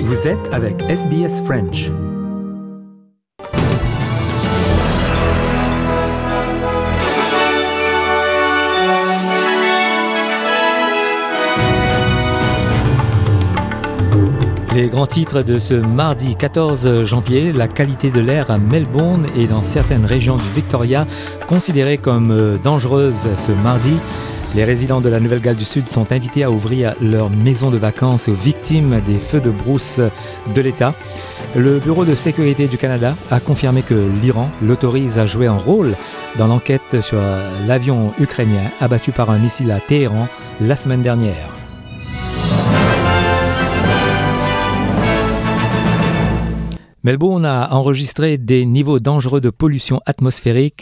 Vous êtes avec SBS French. Les grands titres de ce mardi 14 janvier, la qualité de l'air à Melbourne et dans certaines régions du Victoria considérée comme dangereuse ce mardi. Les résidents de la Nouvelle-Galles du Sud sont invités à ouvrir leurs maisons de vacances aux victimes des feux de brousse de l'État. Le Bureau de sécurité du Canada a confirmé que l'Iran l'autorise à jouer un rôle dans l'enquête sur l'avion ukrainien abattu par un missile à Téhéran la semaine dernière. Melbourne a enregistré des niveaux dangereux de pollution atmosphérique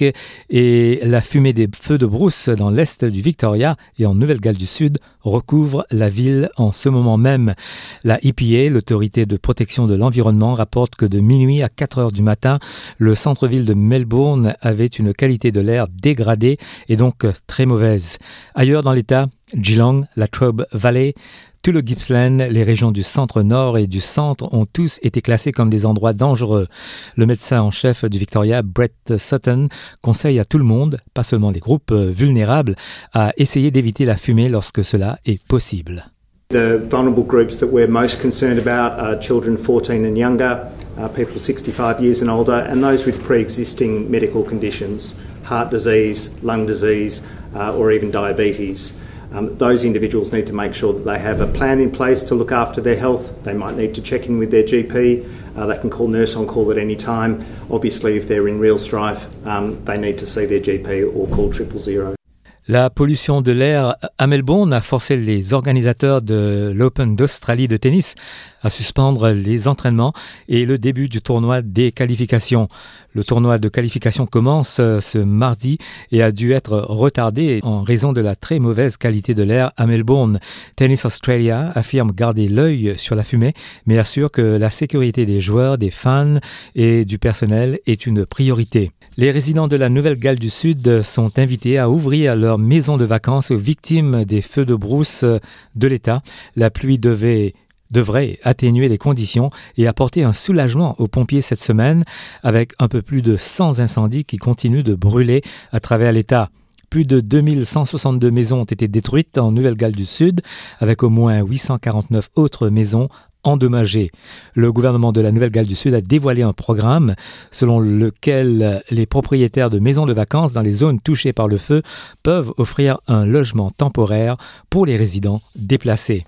et la fumée des feux de brousse dans l'est du Victoria et en Nouvelle-Galles du Sud recouvre la ville en ce moment même. La EPA, l'autorité de protection de l'environnement, rapporte que de minuit à 4 heures du matin, le centre-ville de Melbourne avait une qualité de l'air dégradée et donc très mauvaise. Ailleurs dans l'État, Geelong, la Trobe Valley, tout le Gippsland, les régions du centre-nord et du centre ont tous été classés comme des endroits dangereux. Le médecin en chef du Victoria, Brett Sutton, conseille à tout le monde, pas seulement les groupes vulnérables, à essayer d'éviter la fumée lorsque cela est possible. The vulnerable groups that we're most concerned about are children 14 and younger, people 65 years and older, and those with pre-existing medical conditions, heart disease, lung disease, or even diabetes. Those individuals need to make sure that they have a plan in place to look after their health. They might need to check in with their GP. They can call Nurse on Call at any time. Obviously, if they're in real strife, they need to see their GP or call 000. La pollution de l'air à Melbourne a forcé les organisateurs de l'Open d'Australie de tennis à suspendre les entraînements et le début du tournoi des qualifications. Le tournoi de qualification commence ce mardi et a dû être retardé en raison de la très mauvaise qualité de l'air à Melbourne. Tennis Australia affirme garder l'œil sur la fumée, mais assure que la sécurité des joueurs, des fans et du personnel est une priorité. Les résidents de la Nouvelle-Galles du Sud sont invités à ouvrir leurs maisons de vacances aux victimes des feux de brousse de l'État. La pluie devrait atténuer les conditions et apporter un soulagement aux pompiers cette semaine avec un peu plus de 100 incendies qui continuent de brûler à travers l'État. Plus de 2162 maisons ont été détruites en Nouvelle-Galles du Sud avec au moins 849 autres maisons endommagées. Le gouvernement de la Nouvelle-Galles du Sud a dévoilé un programme selon lequel les propriétaires de maisons de vacances dans les zones touchées par le feu peuvent offrir un logement temporaire pour les résidents déplacés.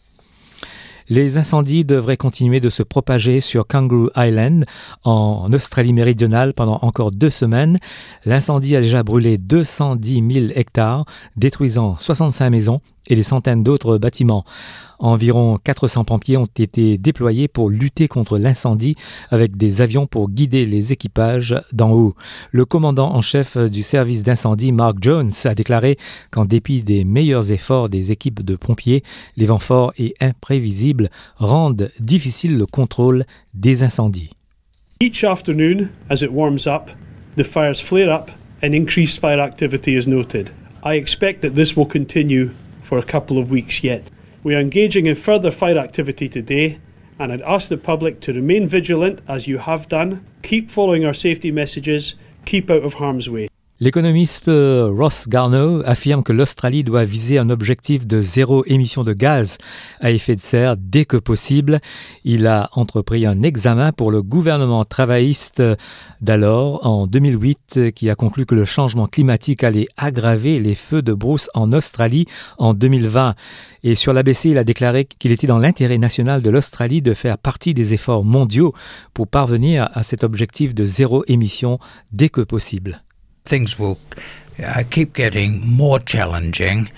Les incendies devraient continuer de se propager sur Kangaroo Island, en Australie méridionale, pendant encore 2 semaines. L'incendie a déjà brûlé 210 000 hectares, détruisant 65 maisons et des centaines d'autres bâtiments. Environ 400 pompiers ont été déployés pour lutter contre l'incendie avec des avions pour guider les équipages d'en haut. Le commandant en chef du service d'incendie, Mark Jones, a déclaré qu'en dépit des meilleurs efforts des équipes de pompiers, les vents forts et imprévisibles rendent difficile le contrôle des incendies. Each afternoon, as it warms up, the fires flare up and increased fire activity is noted. I expect that this will continue for a couple of weeks yet. We are engaging in further fire activity today, and I'd ask the public to remain vigilant as you have done, keep following our safety messages, keep out of harm's way. L'économiste Ross Garnaut affirme que l'Australie doit viser un objectif de 0 émission de gaz à effet de serre dès que possible. Il a entrepris un examen pour le gouvernement travailliste d'alors, en 2008, qui a conclu que le changement climatique allait aggraver les feux de brousse en Australie en 2020. Et sur l'ABC, il a déclaré qu'il était dans l'intérêt national de l'Australie de faire partie des efforts mondiaux pour parvenir à cet objectif de 0 émission dès que possible. Things will keep getting more challenging.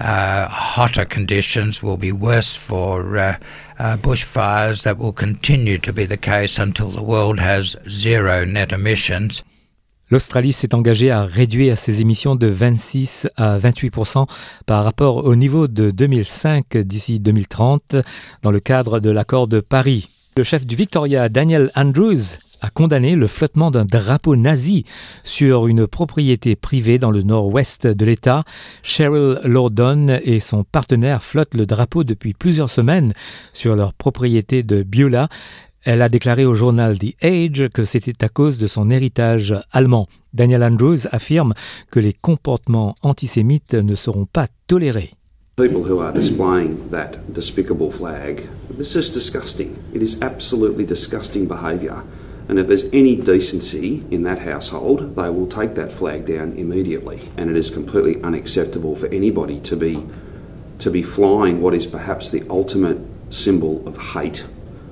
Hotter conditions will be worse for bushfires. That will continue to be the case until the world has zero net emissions. L'Australie s'est engagée à réduire ses émissions de 26 à 28% par rapport au niveau de 2005 d'ici 2030 dans le cadre de l'accord de Paris. Le chef du Victoria, Daniel Andrews, a condamné le flottement d'un drapeau nazi sur une propriété privée dans le nord-ouest de l'État. Cheryl Lordon et son partenaire flottent le drapeau depuis plusieurs semaines sur leur propriété de Beulah. Elle a déclaré au journal The Age que c'était à cause de son héritage allemand. Daniel Andrews affirme que les comportements antisémites ne seront pas tolérés. People who are displaying that despicable flag, this is disgusting. It is absolutely disgusting behaviour. And if there's any decency in that household, they will take that flag down immediately. And it is completely unacceptable for anybody to be flying what is perhaps the ultimate symbol of hate.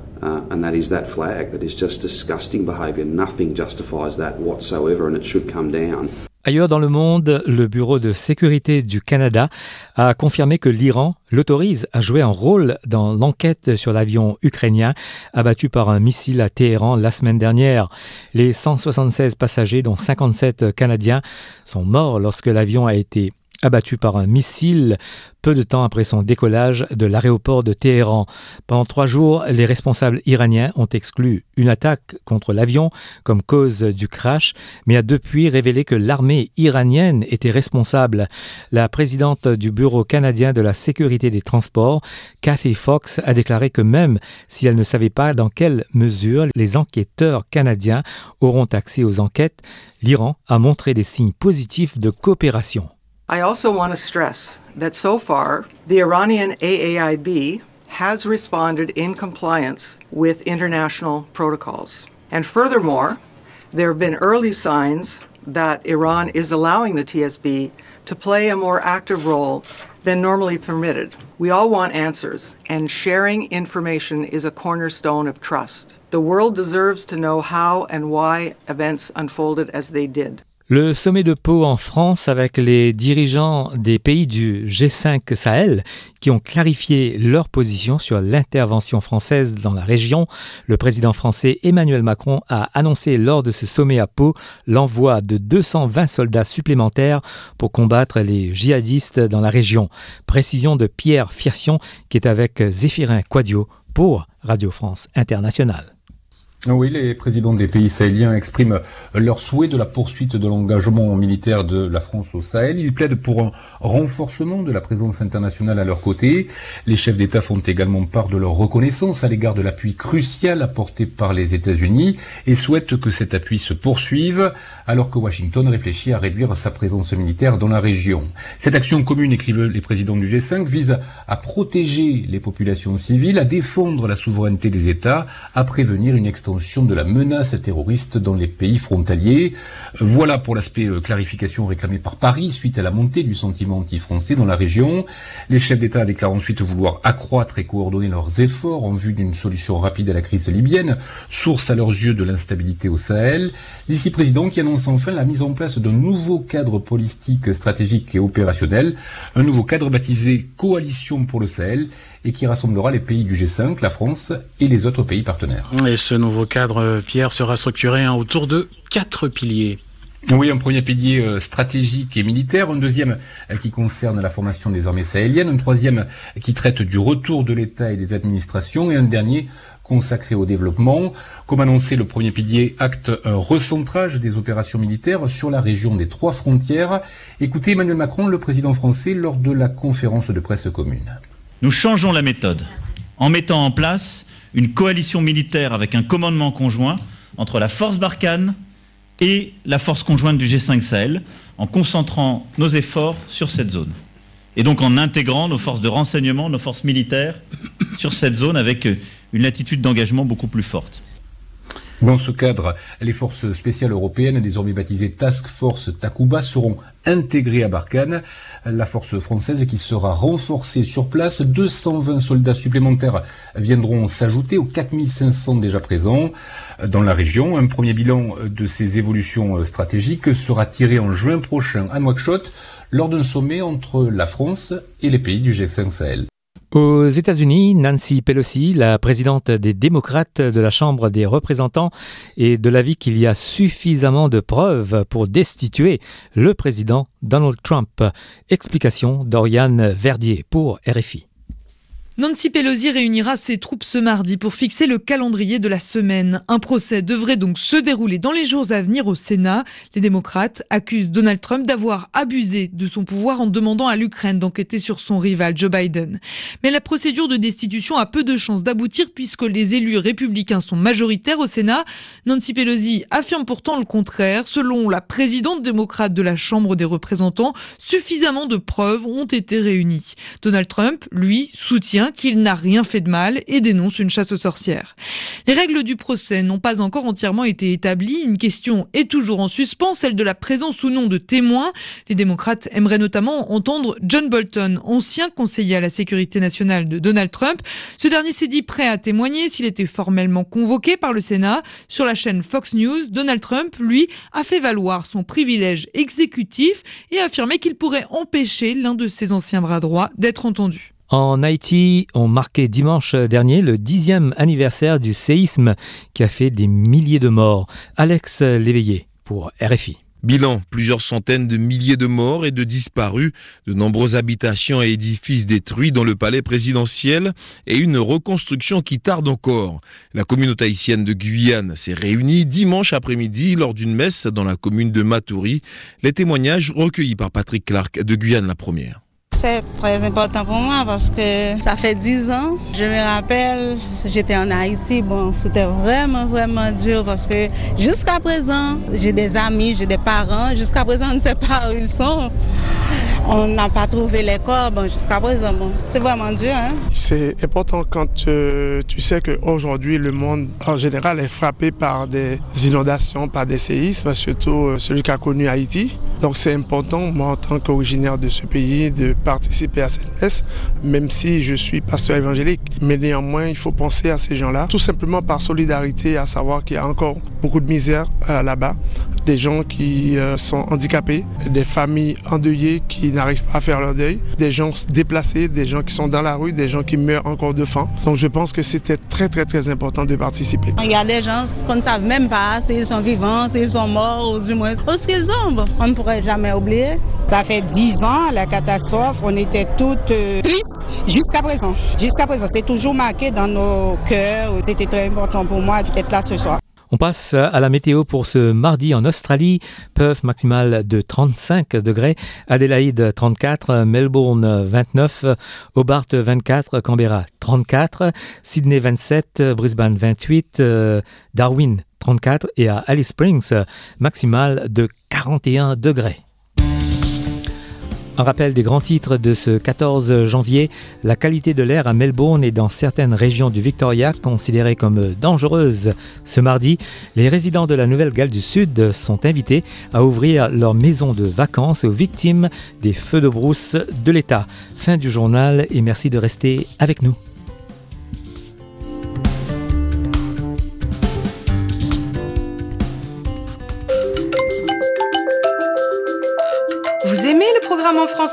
And that is that flag. That is just disgusting behaviour. Nothing justifies that whatsoever, and it should come down. Ailleurs dans le monde, le Bureau de sécurité du Canada a confirmé que l'Iran l'autorise à jouer un rôle dans l'enquête sur l'avion ukrainien abattu par un missile à Téhéran la semaine dernière. Les 176 passagers, dont 57 Canadiens, sont morts lorsque l'avion a été abattu par un missile peu de temps après son décollage de l'aéroport de Téhéran. Pendant 3 jours, les responsables iraniens ont exclu une attaque contre l'avion comme cause du crash, mais a depuis révélé que l'armée iranienne était responsable. La présidente du Bureau canadien de la sécurité des transports, Kathy Fox, a déclaré que même si elle ne savait pas dans quelle mesure les enquêteurs canadiens auront accès aux enquêtes, l'Iran a montré des signes positifs de coopération. I also want to stress that so far, the Iranian AAIB has responded in compliance with international protocols. And furthermore, there have been early signs that Iran is allowing the TSB to play a more active role than normally permitted. We all want answers, and sharing information is a cornerstone of trust. The world deserves to know how and why events unfolded as they did. Le sommet de Pau en France avec les dirigeants des pays du G5 Sahel qui ont clarifié leur position sur l'intervention française dans la région. Le président français Emmanuel Macron a annoncé lors de ce sommet à Pau l'envoi de 220 soldats supplémentaires pour combattre les djihadistes dans la région. Précision de Pierre Firsion qui est avec Zéphirin Quadio pour Radio France Internationale. Oui, les présidents des pays sahéliens expriment leur souhait de la poursuite de l'engagement militaire de la France au Sahel. Ils plaident pour un renforcement de la présence internationale à leur côté. Les chefs d'État font également part de leur reconnaissance à l'égard de l'appui crucial apporté par les États-Unis et souhaitent que cet appui se poursuive, alors que Washington réfléchit à réduire sa présence militaire dans la région. Cette action commune, écrivent les présidents du G5, vise à protéger les populations civiles, à défendre la souveraineté des États, à prévenir une extension de la menace terroriste dans les pays frontaliers. Voilà pour l'aspect clarification réclamé par Paris suite à la montée du sentiment anti-français dans la région. Les chefs d'État déclarent ensuite vouloir accroître et coordonner leurs efforts en vue d'une solution rapide à la crise libyenne, source à leurs yeux de l'instabilité au Sahel. Les 6 présidents qui annoncent enfin la mise en place d'un nouveau cadre politique, stratégique et opérationnel, un nouveau cadre baptisé Coalition pour le Sahel et qui rassemblera les pays du G5, la France et les autres pays partenaires. Et ce nouveau cadre, Pierre, sera structuré autour de 4 piliers. Oui, un premier pilier stratégique et militaire, un deuxième qui concerne la formation des armées sahéliennes, un troisième qui traite du retour de l'État et des administrations et un dernier consacré au développement. Comme annoncé, le premier pilier acte un recentrage des opérations militaires sur la région des 3 frontières. Écoutez Emmanuel Macron, le président français, lors de la conférence de presse commune. Nous changeons la méthode en mettant en place une coalition militaire avec un commandement conjoint entre la force Barkhane et la force conjointe du G5 Sahel, en concentrant nos efforts sur cette zone. Et donc en intégrant nos forces de renseignement, nos forces militaires sur cette zone avec une latitude d'engagement beaucoup plus forte. Dans ce cadre, les forces spéciales européennes, désormais baptisées Task Force Takuba, seront intégrées à Barkhane. La force française qui sera renforcée sur place, 220 soldats supplémentaires viendront s'ajouter aux 4500 déjà présents dans la région. Un premier bilan de ces évolutions stratégiques sera tiré en juin prochain à Nouakchott lors d'un sommet entre la France et les pays du G5 Sahel. Aux États-Unis, Nancy Pelosi, la présidente des démocrates de la Chambre des représentants, est de l'avis qu'il y a suffisamment de preuves pour destituer le président Donald Trump. Explication d'Oriane Verdier pour RFI. Nancy Pelosi réunira ses troupes ce mardi pour fixer le calendrier de la semaine. Un procès devrait donc se dérouler dans les jours à venir au Sénat. Les démocrates accusent Donald Trump d'avoir abusé de son pouvoir en demandant à l'Ukraine d'enquêter sur son rival Joe Biden. Mais la procédure de destitution a peu de chances d'aboutir puisque les élus républicains sont majoritaires au Sénat. Nancy Pelosi affirme pourtant le contraire. Selon la présidente démocrate de la Chambre des représentants, suffisamment de preuves ont été réunies. Donald Trump, lui, soutient qu'il n'a rien fait de mal et dénonce une chasse aux sorcières. Les règles du procès n'ont pas encore entièrement été établies. Une question est toujours en suspens, celle de la présence ou non de témoins. Les démocrates aimeraient notamment entendre John Bolton, ancien conseiller à la sécurité nationale de Donald Trump. Ce dernier s'est dit prêt à témoigner s'il était formellement convoqué par le Sénat. Sur la chaîne Fox News, Donald Trump, lui, a fait valoir son privilège exécutif et a affirmé qu'il pourrait empêcher l'un de ses anciens bras droits d'être entendu. En Haïti, on marquait dimanche dernier le 10e anniversaire du séisme qui a fait des milliers de morts. Alex Léveillé pour RFI. Bilan, plusieurs centaines de milliers de morts et de disparus, de nombreuses habitations et édifices détruits dans le palais présidentiel et une reconstruction qui tarde encore. La communauté haïtienne de Guyane s'est réunie dimanche après-midi lors d'une messe dans la commune de Matoury. Les témoignages recueillis par Patrick Clark de Guyane la Première. C'est très important pour moi parce que ça fait 10 ans. Je me rappelle, j'étais en Haïti. Bon, c'était vraiment dur parce que jusqu'à présent, j'ai des amis, j'ai des parents. Jusqu'à présent, on ne sait pas où ils sont. On n'a pas trouvé les corps. Bon, jusqu'à présent, c'est vraiment dur. Hein? C'est important quand tu sais qu'aujourd'hui, le monde en général est frappé par des inondations, par des séismes, surtout celui qu'a connu Haïti. Donc c'est important, moi en tant qu'originaire de ce pays, de participer à cette messe, même si je suis pasteur évangélique. Mais néanmoins, il faut penser à ces gens-là, tout simplement par solidarité, à savoir qu'il y a encore beaucoup de misère là-bas, des gens qui sont handicapés, des familles endeuillées qui n'arrivent pas à faire leur deuil, des gens déplacés, des gens qui sont dans la rue, des gens qui meurent encore de faim. Donc je pense que c'était très important de participer. Il y a des gens qu'on ne savent même pas s'ils sont vivants, s'ils sont morts ou du moins où est-ce qu'ils sont. On ne pourrait jamais oublier. Ça fait 10 ans, la catastrophe, on était toutes tristes jusqu'à présent. Jusqu'à présent, c'est toujours marqué dans nos cœurs. C'était très important pour moi d'être là ce soir. On passe à la météo pour ce mardi en Australie. Perth maximale de 35 degrés, Adélaïde 34, Melbourne 29, Hobart 24, Canberra 34, Sydney 27, Brisbane 28, Darwin 34 et à Alice Springs maximale de 41 degrés. Un rappel des grands titres de ce 14 janvier. La qualité de l'air à Melbourne et dans certaines régions du Victoria considérée comme dangereuse. Ce mardi, les résidents de la Nouvelle-Galles du Sud sont invités à ouvrir leur maison de vacances aux victimes des feux de brousse de l'État. Fin du journal et merci de rester avec nous. Vous aimez le programme en français ?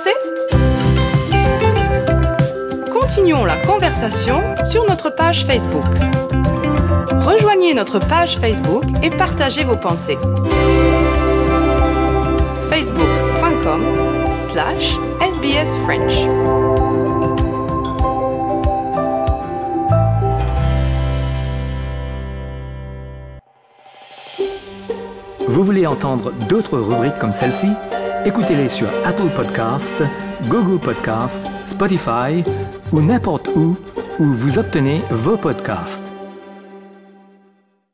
Continuons la conversation sur notre page Facebook. Rejoignez notre page Facebook et partagez vos pensées. facebook.com/SBS French. Vous voulez entendre d'autres rubriques comme celle-ci ? Écoutez-les sur Apple Podcasts, Google Podcasts, Spotify ou n'importe où vous obtenez vos podcasts.